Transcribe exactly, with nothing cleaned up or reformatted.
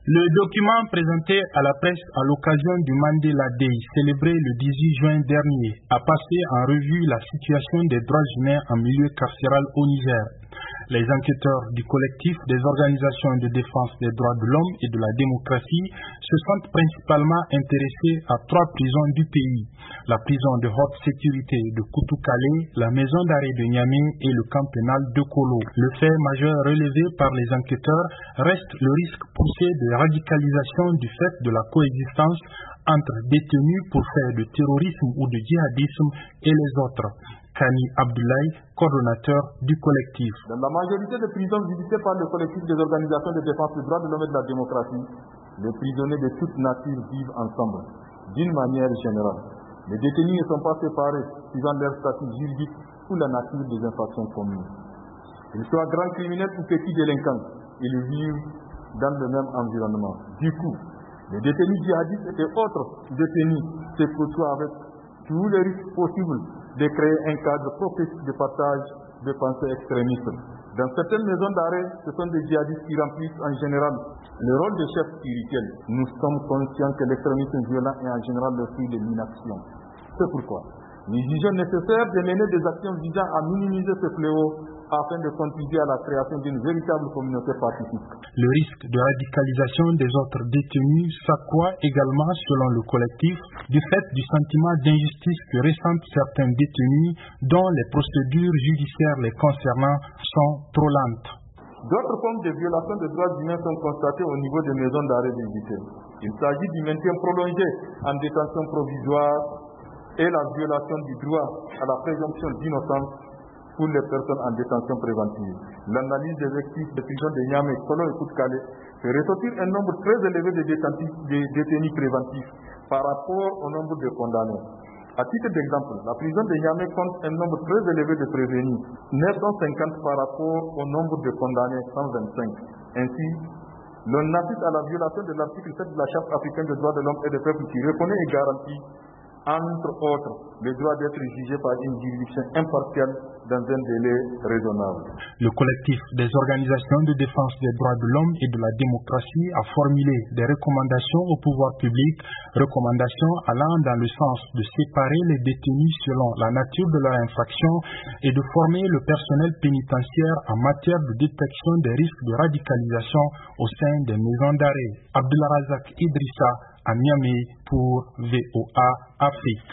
Le document présenté à la presse à l'occasion du Mandela Day célébré le dix-huit juin dernier a passé en revue la situation des droits humains en milieu carcéral au Niger. Les enquêteurs du collectif des organisations de défense des droits de l'homme et de la démocratie se sentent principalement intéressés à trois prisons du pays: la prison de haute sécurité de Koutoukale, la maison d'arrêt de Niamey et le camp pénal de Kolo. Le fait majeur relevé par les enquêteurs reste le risque poussé de radicalisation du fait de la coexistence entre détenus pour faire de terrorisme ou de djihadisme et les autres. Kani Abdoulaye, coordonnateur du collectif. Dans la majorité des prisons visitées par le collectif des organisations de défense des droits de l'homme et de la démocratie, les prisonniers de toute nature vivent ensemble, d'une manière générale. Les détenus ne sont pas séparés suivant leur statut juridique ou la nature des infractions commises. Qu'ils soient grands criminels ou petits délinquants, ils vivent dans le même environnement. Du coup, les détenus djihadistes et autres détenus se côtoient avec tous les risques possibles de créer un cadre propice de partage de pensées extrémistes. Dans certaines maisons d'arrêt, ce sont des djihadistes qui remplissent en général le rôle de chef spirituel. Nous sommes conscients que l'extrémisme violent est en général le fruit de l'inaction. C'est pourquoi nous jugeons nécessaire de mener des actions visant à minimiser ce fléau afin de contribuer à la création d'une véritable communauté pacifique. Le risque de radicalisation des autres détenus s'accroît également, selon le collectif, du fait du sentiment d'injustice que ressentent certains détenus dont les procédures judiciaires les concernant sont trop lentes. D'autres formes de violations des droits humains sont constatées au niveau des maisons d'arrêt visitées. Il s'agit du maintien prolongé en détention provisoire et la violation du droit à la présomption d'innocence pour les personnes en détention préventive. L'analyse des effectifs des prisons de Niamey, Kolo et Koutoukale fait ressortir un nombre très élevé de détenus, de détenus préventifs par rapport au nombre de condamnés. À titre d'exemple, la prison de Niamey compte un nombre très élevé de prévenus, neuf cent cinquante par rapport au nombre de condamnés, cent vingt-cinq. Ainsi, l'on assiste à la violation de l'article sept de la Charte africaine des droits de l'homme et des peuples qui reconnaît et garantit, entre autres, le droit d'être jugé par une juridiction impartiale dans un délai raisonnable. Le collectif des organisations de défense des droits de l'homme et de la démocratie a formulé des recommandations au pouvoir public, recommandations allant dans le sens de séparer les détenus selon la nature de leur infraction et de former le personnel pénitentiaire en matière de détection des risques de radicalisation au sein des maisons d'arrêt. Abdullah Razak Idrissa à Niamey pour V O A Afrique.